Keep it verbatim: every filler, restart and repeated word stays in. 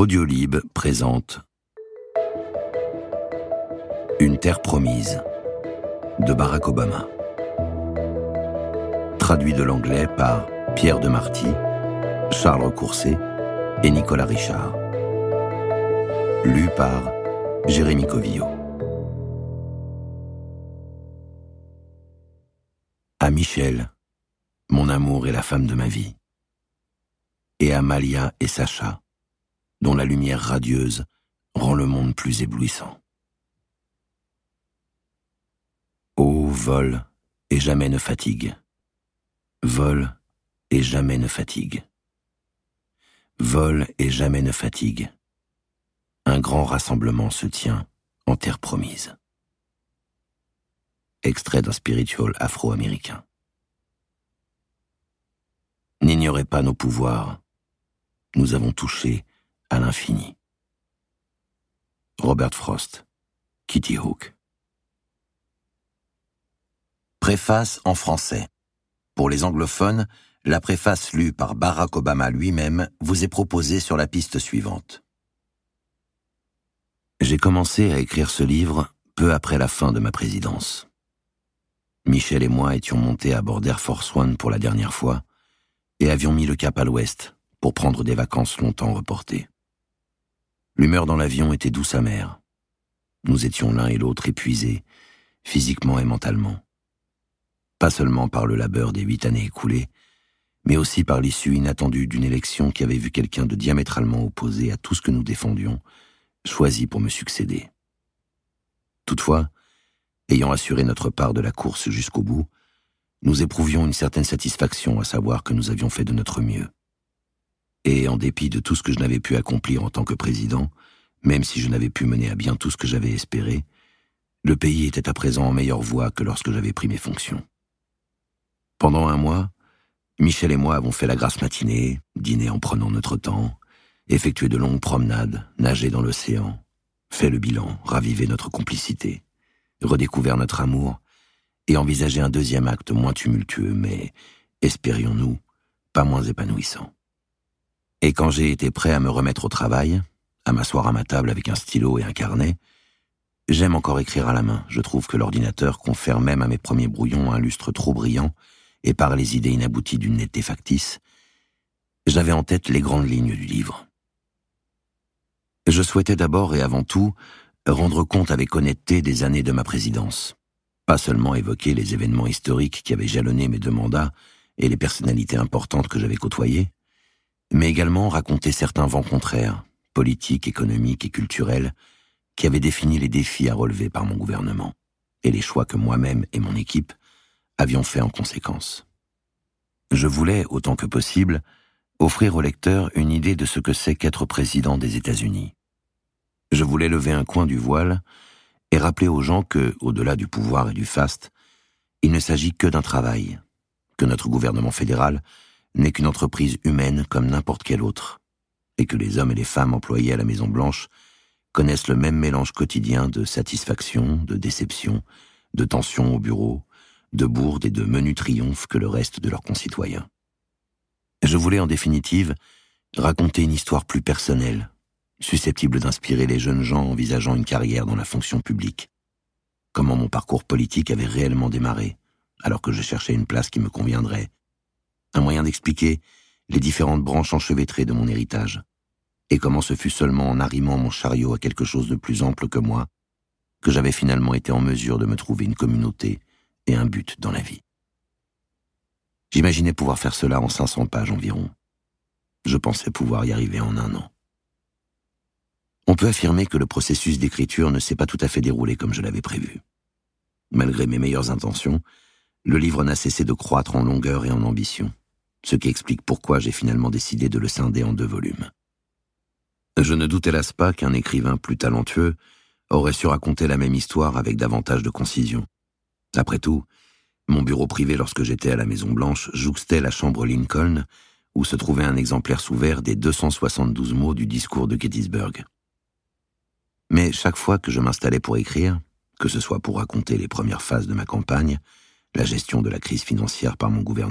Audiolib présente Une terre promise de Barack Obama. Traduit de l'anglais par Pierre de Marty, Charles Courset et Nicolas Richard. Lu par Jérémy Covillo. À Michel, mon amour et la femme de ma vie. Et à Malia et Sacha, dont la lumière radieuse rend le monde plus éblouissant. Ô vol et jamais ne fatigue. Vol et jamais ne fatigue. Vol et jamais ne fatigue. Un grand rassemblement se tient en terre promise. Extrait d'un spiritual afro-américain. N'ignorez pas nos pouvoirs. Nous avons touché à l'infini. Robert Frost, Kitty Hawk. Préface en français. Pour les anglophones, la préface lue par Barack Obama lui-même vous est proposée sur la piste suivante. J'ai commencé à écrire ce livre peu après la fin de ma présidence. Michel et moi étions montés à bord d'Air Force One pour la dernière fois et avions mis le cap à l'ouest pour prendre des vacances longtemps reportées. L'humeur dans l'avion était douce amère. Nous étions l'un et l'autre épuisés, physiquement et mentalement. Pas seulement par le labeur des huit années écoulées, mais aussi par l'issue inattendue d'une élection qui avait vu quelqu'un de diamétralement opposé à tout ce que nous défendions, choisi pour me succéder. Toutefois, ayant assuré notre part de la course jusqu'au bout, nous éprouvions une certaine satisfaction à savoir que nous avions fait de notre mieux. Et en dépit de tout ce que je n'avais pu accomplir en tant que président, même si je n'avais pu mener à bien tout ce que j'avais espéré, le pays était à présent en meilleure voie que lorsque j'avais pris mes fonctions. Pendant un mois, Michel et moi avons fait la grasse matinée, dîné en prenant notre temps, effectué de longues promenades, nagé dans l'océan, fait le bilan, ravivé notre complicité, redécouvert notre amour et envisagé un deuxième acte moins tumultueux, mais, espérions-nous, pas moins épanouissant. Et quand j'ai été prêt à me remettre au travail, à m'asseoir à ma table avec un stylo et un carnet, j'aime encore écrire à la main. Je trouve que l'ordinateur confère même à mes premiers brouillons un lustre trop brillant, et par les idées inabouties d'une netteté factice, j'avais en tête les grandes lignes du livre. Je souhaitais d'abord et avant tout rendre compte avec honnêteté des années de ma présidence. Pas seulement évoquer les événements historiques qui avaient jalonné mes deux mandats et les personnalités importantes que j'avais côtoyées, mais également raconter certains vents contraires, politiques, économiques et culturels, qui avaient défini les défis à relever par mon gouvernement, et les choix que moi-même et mon équipe avions faits en conséquence. Je voulais, autant que possible, offrir au lecteur une idée de ce que c'est qu'être président des États-Unis. Je voulais lever un coin du voile et rappeler aux gens que, au-delà du pouvoir et du faste, il ne s'agit que d'un travail, que notre gouvernement fédéral n'est qu'une entreprise humaine comme n'importe quelle autre, et que les hommes et les femmes employés à la Maison-Blanche connaissent le même mélange quotidien de satisfaction, de déception, de tension au bureau, de bourde et de menus triomphes que le reste de leurs concitoyens. Je voulais en définitive raconter une histoire plus personnelle, susceptible d'inspirer les jeunes gens envisageant une carrière dans la fonction publique. Comment mon parcours politique avait réellement démarré, alors que je cherchais une place qui me conviendrait. Un moyen d'expliquer les différentes branches enchevêtrées de mon héritage, et comment ce fut seulement en arrimant mon chariot à quelque chose de plus ample que moi que j'avais finalement été en mesure de me trouver une communauté et un but dans la vie. J'imaginais pouvoir faire cela en cinq cents pages environ. Je pensais pouvoir y arriver en un an. On peut affirmer que le processus d'écriture ne s'est pas tout à fait déroulé comme je l'avais prévu. Malgré mes meilleures intentions, le livre n'a cessé de croître en longueur et en ambition, ce qui explique pourquoi j'ai finalement décidé de le scinder en deux volumes. Je ne doute hélas pas qu'un écrivain plus talentueux aurait su raconter la même histoire avec davantage de concision. Après tout, mon bureau privé lorsque j'étais à la Maison-Blanche jouxtait la chambre Lincoln, où se trouvait un exemplaire sous verre des deux cent soixante-douze mots du discours de Gettysburg. Mais chaque fois que je m'installais pour écrire, que ce soit pour raconter les premières phases de ma campagne, la gestion de la crise financière par mon gouvernement,